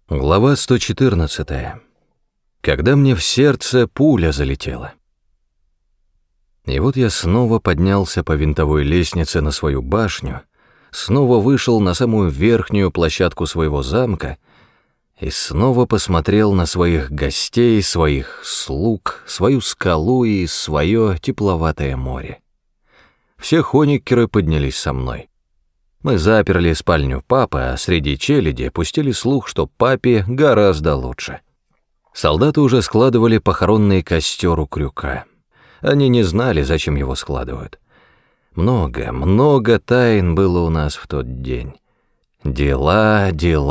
Глава 114. Когда мне в сердце пуля залетела. И вот я снова поднялся по винтовой лестнице на свою башню, снова вышел на самую верхнюю площадку своего замка и снова посмотрел на своих гостей, своих слуг, свою скалу и свое тепловатое море. Все хониккеры поднялись со мной. Мы заперли спальню папы, а среди челяди пустили слух, что папе гораздо лучше. Солдаты уже складывали похоронный костер у крюка. Они не знали, зачем его складывают. Много тайн было у нас в тот день. Дела.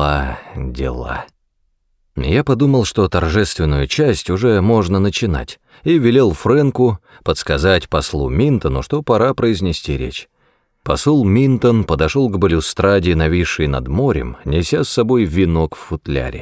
Я подумал, что торжественную часть уже можно начинать, и велел Фрэнку подсказать послу Минтону, что пора произнести речь. Посол Минтон подошел к балюстраде, нависшей над морем, неся с собой венок в футляре.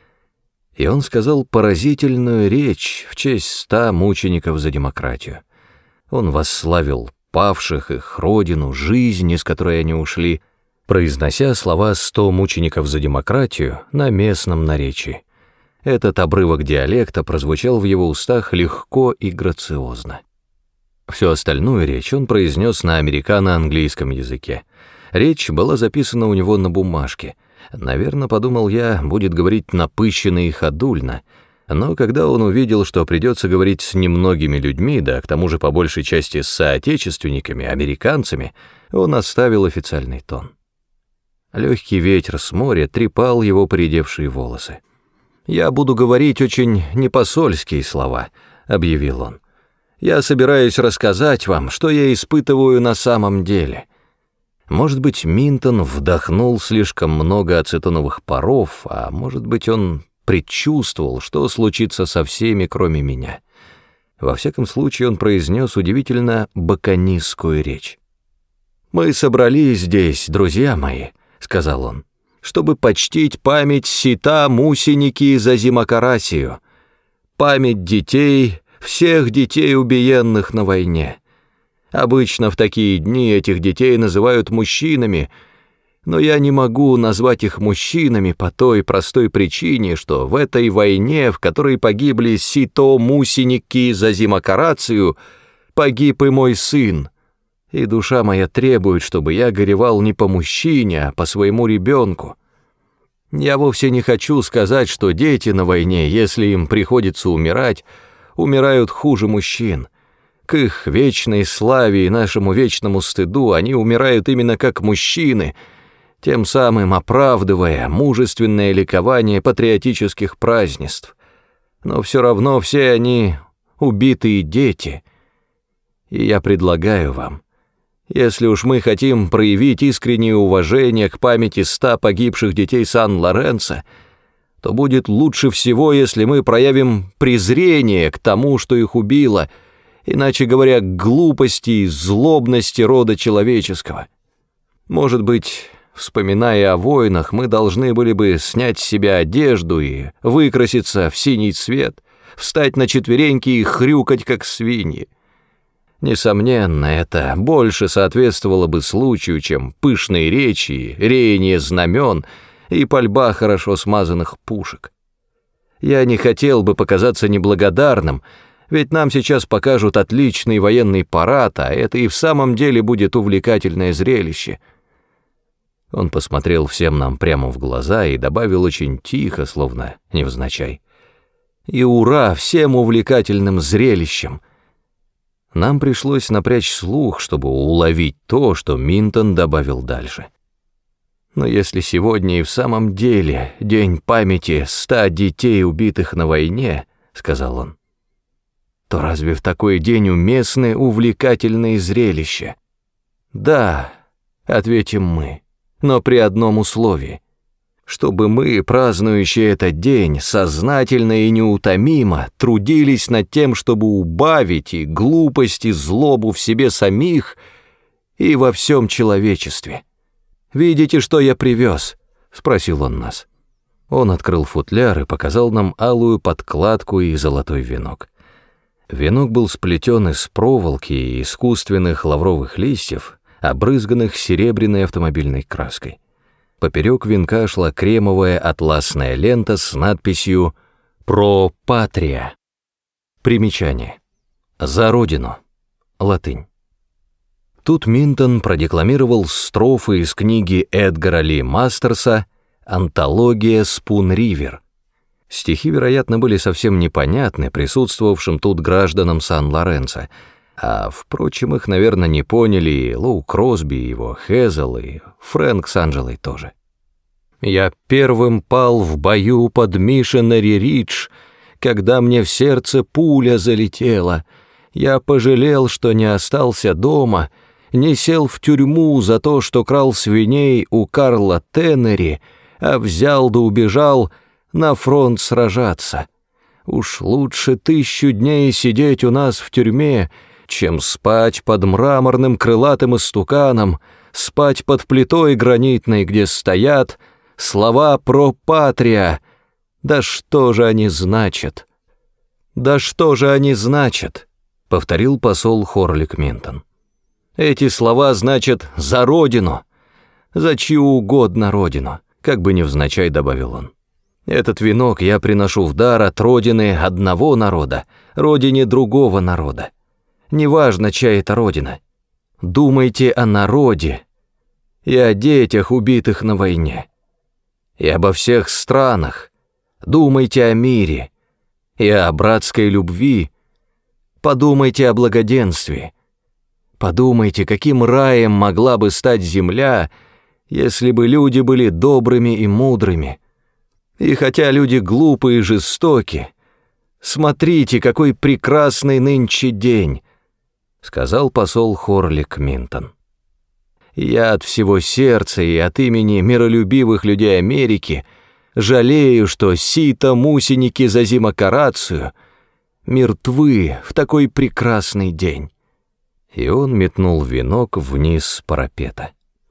И он сказал поразительную речь в честь 100 мучеников за демократию. Он восславил павших, их родину, жизнь, из которой они ушли, произнося слова 100 мучеников за демократию на местном наречии. Этот обрывок диалекта прозвучал в его устах легко и грациозно. Всю остальную речь он произнес на американо-английском языке. Речь была записана у него на бумажке. Наверное, подумал я, будет говорить напыщенно и ходульно, но когда он увидел, что придется говорить с немногими людьми, да к тому же по большей части с соотечественниками, американцами, он оставил официальный тон. Легкий ветер с моря трепал его поредевшие волосы. «Я буду говорить очень непосольские слова», — объявил он. «Я собираюсь рассказать вам, что я испытываю на самом деле». Может быть, Минтон вдохнул слишком много ацетоновых паров, а может быть, он предчувствовал, что случится со всеми, кроме меня. Во всяком случае, он произнес удивительно баконистскую речь. «Мы собрались здесь, друзья мои», — сказал он, «чтобы почтить память сита мусеники за Зимакарасию, память детей, всех детей, убиенных на войне. Обычно в такие дни этих детей называют мужчинами, но я не могу назвать их мужчинами по той простой причине, что в этой войне, в которой погибли сито мусеники за Зимакарасию, погиб и мой сын, и душа моя требует, чтобы я горевал не по мужчине, а по своему ребенку. Я вовсе не хочу сказать, что дети на войне, если им приходится умирать, умирают хуже мужчин. К их вечной славе и нашему вечному стыду они умирают именно как мужчины, тем самым оправдывая мужественное ликование патриотических празднеств. Но все равно все они убитые дети. И я предлагаю вам, если уж мы хотим проявить искреннее уважение к памяти 100 погибших детей Сан-Лоренсо, то будет лучше всего, если мы проявим презрение к тому, что их убило, иначе говоря, к глупости и злобности рода человеческого. Может быть, вспоминая о войнах, мы должны были бы снять с себя одежду и выкраситься в синий цвет, встать на четвереньки и хрюкать, как свиньи. Несомненно, это больше соответствовало бы случаю, чем пышные речи, реяние знамен и пальба хорошо смазанных пушек. Я не хотел бы показаться неблагодарным, ведь нам сейчас покажут отличный военный парад, а это и в самом деле будет увлекательное зрелище. Он посмотрел всем нам прямо в глаза и добавил очень тихо, словно невзначай: «И ура всем увлекательным зрелищам!» Нам пришлось напрячь слух, чтобы уловить то, что Минтон добавил дальше. «Но если сегодня и в самом деле день памяти 100 детей, убитых на войне, — сказал он, — то разве в такой день уместны увлекательные зрелища?» «Да, — ответим мы, — но при одном условии, чтобы мы, празднующие этот день, сознательно и неутомимо трудились над тем, чтобы убавить и глупость, и злобу в себе самих и во всем человечестве. «Видите, что я привез?» — спросил он нас. Он открыл футляр и показал нам алую подкладку и золотой венок. Венок был сплетен из проволоки и искусственных лавровых листьев, обрызганных серебряной автомобильной краской. Поперек венка шла кремовая атласная лента с надписью «Про Патрия». Примечание. «За Родину». Латынь. Тут Минтон продекламировал строфы из книги Эдгара Ли Мастерса «Антология Спун-Ривер». Стихи, вероятно, были совсем непонятны присутствовавшим тут гражданам Сан-Лоренцо, а, впрочем, их, наверное, не поняли и Лоу Кросби, и его Хезел, и Фрэнк с Анджелой тоже. «Я первым пал в бою под Мишенери-Ридж, когда мне в сердце пуля залетела. Я пожалел, что не остался дома, не сел в тюрьму за то, что крал свиней у Карла Теннери, а взял да убежал на фронт сражаться. Уж лучше 1000 дней сидеть у нас в тюрьме, чем спать под мраморным крылатым истуканом, спать под плитой гранитной, где стоят слова про Патрия. Да что же они значат? Да что же они значат?» — повторил посол Хорлик Минтон. «Эти слова значат «за Родину», «за чью угодно Родину», как бы невзначай добавил он. «Этот венок я приношу в дар от Родины одного народа, Родине другого народа. Неважно, чья это Родина. Думайте о народе и о детях, убитых на войне, и обо всех странах. Думайте о мире и о братской любви. Подумайте о благоденствии. Подумайте, каким раем могла бы стать земля, если бы люди были добрыми и мудрыми. И хотя люди глупые и жестоки, смотрите, какой прекрасный нынче день», — сказал посол Хорлик Минтон. «Я от всего сердца и от имени миролюбивых людей Америки жалею, что сито-мусеники за зимокарацию мертвы в такой прекрасный день». И он метнул венок вниз с парапета.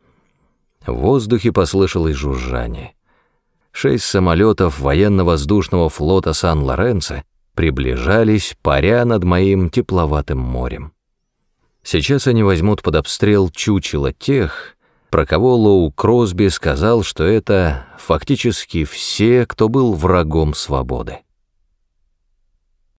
В воздухе послышалось жужжание. 6 самолетов военно-воздушного флота Сан-Лоренцо приближались, паря над моим тепловатым морем. Сейчас они возьмут под обстрел чучело тех, про кого Лоу Кросби сказал, что это фактически все, кто был врагом свободы.